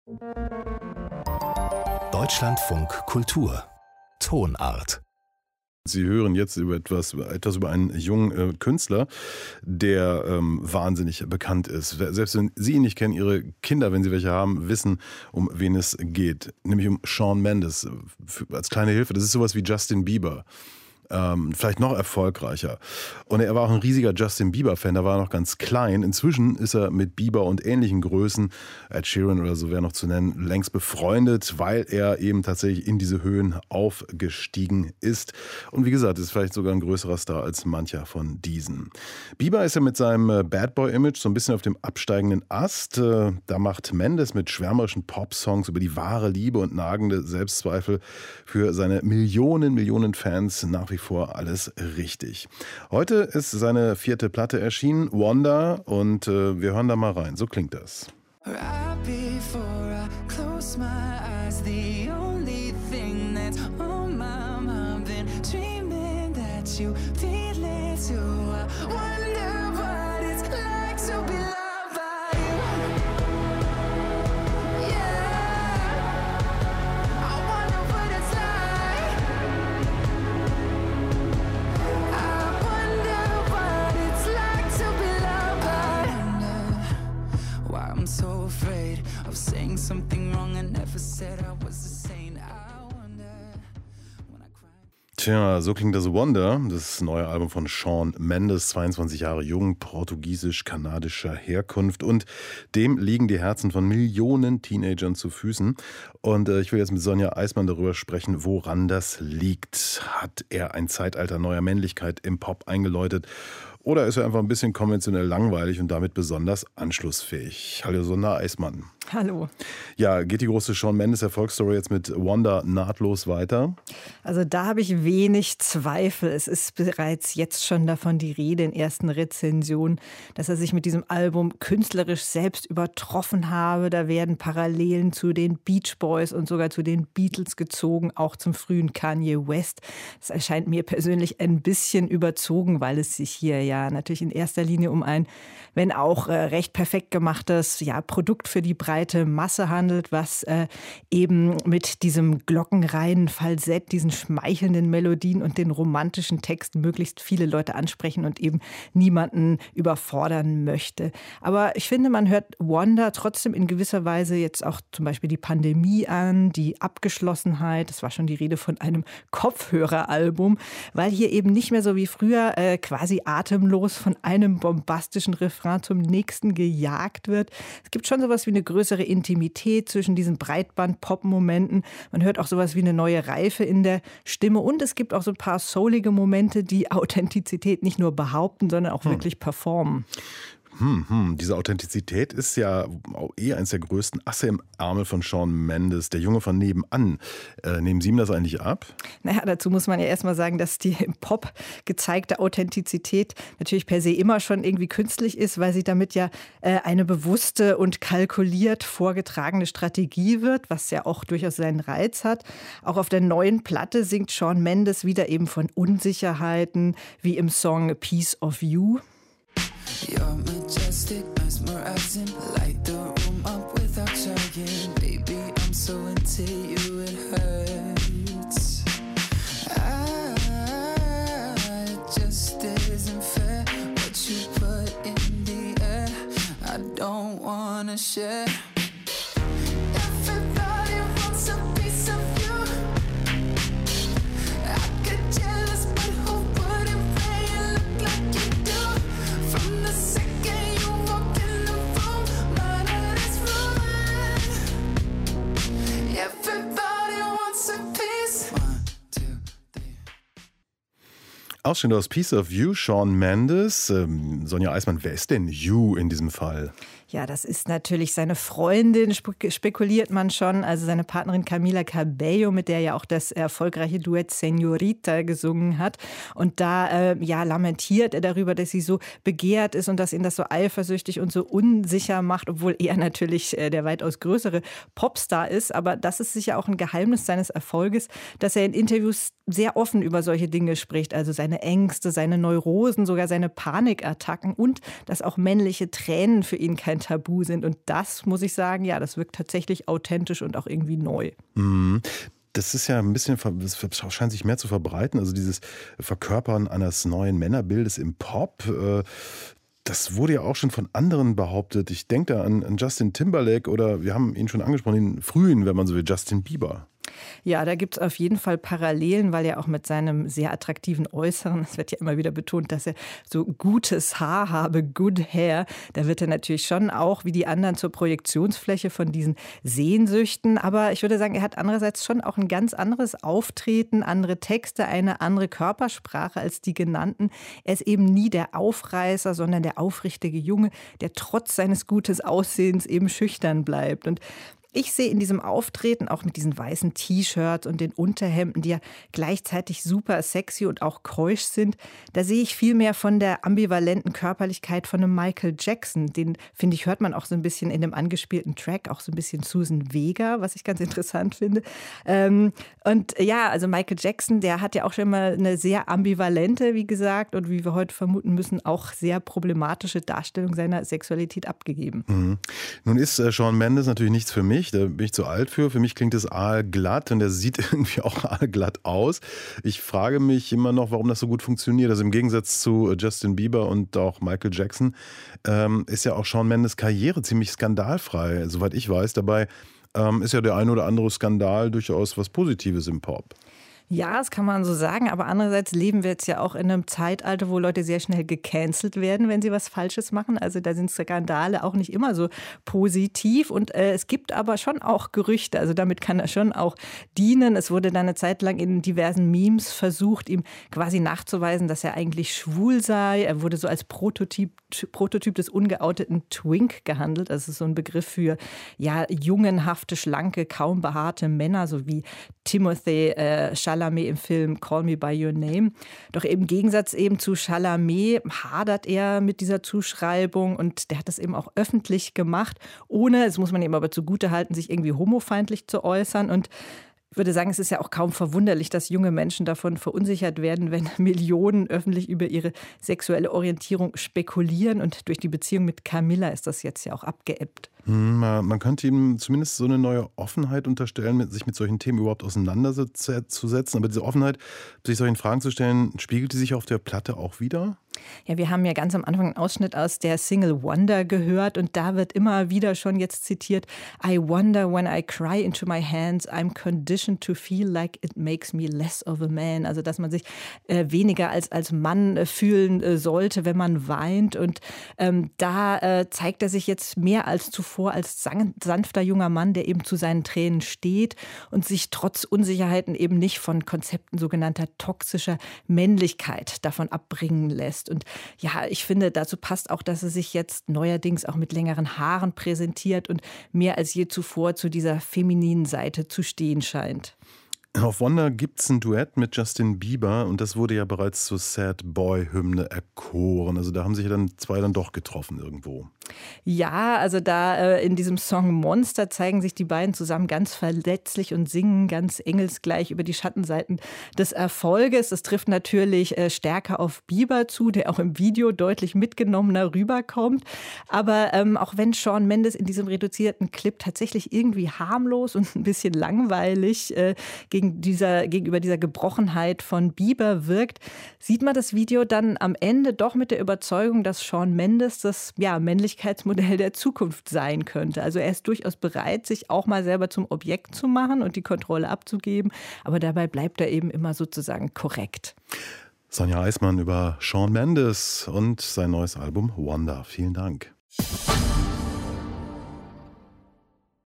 Deutschlandfunk Kultur Tonart. Sie hören jetzt etwas über einen jungen Künstler, der wahnsinnig bekannt ist. Selbst wenn Sie ihn nicht kennen, Ihre Kinder, wenn Sie welche haben, wissen, um wen es geht. Nämlich um Shawn Mendes. Als kleine Hilfe, das ist sowas wie Justin Bieber. Vielleicht noch erfolgreicher. Und er war auch ein riesiger Justin Bieber-Fan, da war er noch ganz klein. Inzwischen ist er mit Bieber und ähnlichen Größen, Ed Sheeran oder so wäre noch zu nennen, längst befreundet, weil er eben tatsächlich in diese Höhen aufgestiegen ist. Und wie gesagt, ist vielleicht sogar ein größerer Star als mancher von diesen. Bieber ist ja mit seinem Bad Boy-Image so ein bisschen auf dem absteigenden Ast. Da macht Mendes mit schwärmerischen Pop-Songs über die wahre Liebe und nagende Selbstzweifel für seine Millionen Fans nach wie vor alles richtig. Heute ist seine 4. Platte erschienen, Wonder, und wir hören da mal rein. So klingt das. Right before I close my eyes, the only thing that's on my mind, been dreaming that you feel it too. I wonder what it's like to be loved by you. Yeah, I wonder what it's like. I wonder what it's like to be loved by you. Why I'm so afraid of saying something wrong. I never said I was the same. I wonder when I cry. Tja, so klingt das Wonder, das neue Album von Shawn Mendes, 22 Jahre jung, portugiesisch-kanadischer Herkunft, und dem liegen die Herzen von Millionen Teenagern zu Füßen. Und ich will jetzt mit Sonja Eismann darüber sprechen, woran das liegt. Hat er ein Zeitalter neuer Männlichkeit im Pop eingeläutet? Oder ist er einfach ein bisschen konventionell langweilig und damit besonders anschlussfähig? Hallo Sonja Eismann. Hallo. Ja, geht die große Shawn Mendes Erfolgsstory jetzt mit Wonder nahtlos weiter? Also da habe ich wenig Zweifel. Es ist bereits jetzt schon davon die Rede in ersten Rezensionen, dass er sich mit diesem Album künstlerisch selbst übertroffen habe. Da werden Parallelen zu den Beach Boys und sogar zu den Beatles gezogen, auch zum frühen Kanye West. Das erscheint mir persönlich ein bisschen überzogen, weil es sich hier ja natürlich in erster Linie um ein, wenn auch recht perfekt gemachtes Produkt für die breite Masse handelt, was eben mit diesem glockenreinen Falsett, diesen schmeichelnden Melodien und den romantischen Texten möglichst viele Leute ansprechen und eben niemanden überfordern möchte. Aber ich finde, man hört Wonder trotzdem in gewisser Weise jetzt auch zum Beispiel die Pandemie an, die Abgeschlossenheit. Es war schon die Rede von einem Kopfhöreralbum, weil hier eben nicht mehr so wie früher quasi atemlos von einem bombastischen Refrain zum nächsten gejagt wird. Es gibt schon sowas wie eine größere Intimität zwischen diesen Breitband-Pop-Momenten. Man hört auch sowas wie eine neue Reife in der Stimme, und es gibt auch so ein paar soulige Momente, die Authentizität nicht nur behaupten, sondern auch wirklich performen. Diese Authentizität ist ja eines der größten Asse im Ärmel von Shawn Mendes, der Junge von nebenan. Nehmen Sie ihm das eigentlich ab? Naja, dazu muss man ja erstmal sagen, dass die im Pop gezeigte Authentizität natürlich per se immer schon irgendwie künstlich ist, weil sie damit ja eine bewusste und kalkuliert vorgetragene Strategie wird, was ja auch durchaus seinen Reiz hat. Auch auf der neuen Platte singt Shawn Mendes wieder eben von Unsicherheiten, wie im Song Piece of You. You're majestic, mesmerizing, light the room up without trying. Baby, I'm so into you, it hurts. It just isn't fair what you put in the air. I don't wanna share. Everybody wants a piece of you. I get jealous, but who wouldn't play you look like you do? From the second you walk in the room, my heart is ruined. Everybody wants a piece. 1, 2, 3. Ausschnitt aus Piece of You, Shawn Mendes. Sonja Eismann, wer ist denn You in diesem Fall? Ja, das ist natürlich seine Freundin, spekuliert man schon. Also seine Partnerin Camila Cabello, mit der ja auch das erfolgreiche Duett Señorita gesungen hat. Und da lamentiert er darüber, dass sie so begehrt ist und dass ihn das so eifersüchtig und so unsicher macht, obwohl er natürlich der weitaus größere Popstar ist. Aber das ist sicher auch ein Geheimnis seines Erfolges, dass er in Interviews sehr offen über solche Dinge spricht. Also seine Ängste, seine Neurosen, sogar seine Panikattacken, und dass auch männliche Tränen für ihn kein kein Tabu sind. Und das, muss ich sagen, ja, das wirkt tatsächlich authentisch und auch irgendwie neu. Mhm. Das ist ja ein bisschen, das scheint sich mehr zu verbreiten, also dieses Verkörpern eines neuen Männerbildes im Pop. Das wurde ja auch schon von anderen behauptet. Ich denke da an Justin Timberlake oder wir haben ihn schon angesprochen, den frühen, wenn man so will, Justin Bieber. Ja, da gibt es auf jeden Fall Parallelen, weil er auch mit seinem sehr attraktiven Äußeren, es wird ja immer wieder betont, dass er so gutes Haar habe, good hair, da wird er natürlich schon auch wie die anderen zur Projektionsfläche von diesen Sehnsüchten. Aber ich würde sagen, er hat andererseits schon auch ein ganz anderes Auftreten, andere Texte, eine andere Körpersprache als die genannten. Er ist eben nie der Aufreißer, sondern der aufrichtige Junge, der trotz seines guten Aussehens eben schüchtern bleibt. Und ich sehe in diesem Auftreten auch mit diesen weißen T-Shirts und den Unterhemden, die ja gleichzeitig super sexy und auch keusch sind, da sehe ich viel mehr von der ambivalenten Körperlichkeit von einem Michael Jackson. Den, finde ich, hört man auch so ein bisschen in dem angespielten Track, auch so ein bisschen Susan Vega, was ich ganz interessant finde. Und ja, also Michael Jackson, der hat ja auch schon mal eine sehr ambivalente, wie gesagt, und wie wir heute vermuten müssen, auch sehr problematische Darstellung seiner Sexualität abgegeben. Mhm. Nun ist Shawn Mendes natürlich nichts für mich. Da bin ich zu alt für. Für mich klingt es aalglatt und er sieht irgendwie auch aalglatt aus. Ich frage mich immer noch, warum das so gut funktioniert. Also im Gegensatz zu Justin Bieber und auch Michael Jackson ist ja auch Shawn Mendes Karriere ziemlich skandalfrei, soweit ich weiß. Dabei ist ja der ein oder andere Skandal durchaus was Positives im Pop. Ja, das kann man so sagen, aber andererseits leben wir jetzt ja auch in einem Zeitalter, wo Leute sehr schnell gecancelt werden, wenn sie was Falsches machen. Also da sind Skandale auch nicht immer so positiv und es gibt aber schon auch Gerüchte, also damit kann er schon auch dienen. Es wurde dann eine Zeit lang in diversen Memes versucht, ihm quasi nachzuweisen, dass er eigentlich schwul sei. Er wurde so als Prototyp des ungeouteten Twink gehandelt. Das ist so ein Begriff für ja, jungenhafte, schlanke, kaum behaarte Männer, so wie Timothée Chalamet im Film Call Me By Your Name. Doch im Gegensatz eben zu Chalamet hadert er mit dieser Zuschreibung und der hat das eben auch öffentlich gemacht, ohne, das muss man ihm aber zugutehalten, sich irgendwie homofeindlich zu äußern. Und ich würde sagen, es ist ja auch kaum verwunderlich, dass junge Menschen davon verunsichert werden, wenn Millionen öffentlich über ihre sexuelle Orientierung spekulieren. Und durch die Beziehung mit Camilla ist das jetzt ja auch abgeebbt. Man könnte ihm zumindest so eine neue Offenheit unterstellen, sich mit solchen Themen überhaupt auseinanderzusetzen. Aber diese Offenheit, sich solchen Fragen zu stellen, spiegelt die sich auf der Platte auch wieder? Ja, wir haben ja ganz am Anfang einen Ausschnitt aus der Single Wonder gehört und da wird immer wieder schon jetzt zitiert: I wonder when I cry into my hands, I'm conditioned to feel like it makes me less of a man. Also dass man sich weniger als Mann fühlen sollte, wenn man weint. Und da zeigt er sich jetzt mehr als zuvor als sanfter junger Mann, der eben zu seinen Tränen steht und sich trotz Unsicherheiten eben nicht von Konzepten sogenannter toxischer Männlichkeit davon abbringen lässt. Und ja, ich finde, dazu passt auch, dass er sich jetzt neuerdings auch mit längeren Haaren präsentiert und mehr als je zuvor zu dieser femininen Seite zu stehen scheint. Auf Wonder gibt es ein Duett mit Justin Bieber und das wurde ja bereits zur Sad-Boy-Hymne erkoren. Also da haben sich ja dann zwei dann doch getroffen irgendwo. Ja, also da in diesem Song Monster zeigen sich die beiden zusammen ganz verletzlich und singen ganz engelsgleich über die Schattenseiten des Erfolges. Das trifft natürlich stärker auf Bieber zu, der auch im Video deutlich mitgenommener rüberkommt. Aber auch wenn Shawn Mendes in diesem reduzierten Clip tatsächlich irgendwie harmlos und ein bisschen langweilig gegenüber dieser Gebrochenheit von Bieber wirkt, sieht man das Video dann am Ende doch mit der Überzeugung, dass Shawn Mendes das Männlichkeitsmodell der Zukunft sein könnte. Also er ist durchaus bereit, sich auch mal selber zum Objekt zu machen und die Kontrolle abzugeben, aber dabei bleibt er eben immer sozusagen korrekt. Sonja Eismann über Shawn Mendes und sein neues Album Wonder. Vielen Dank.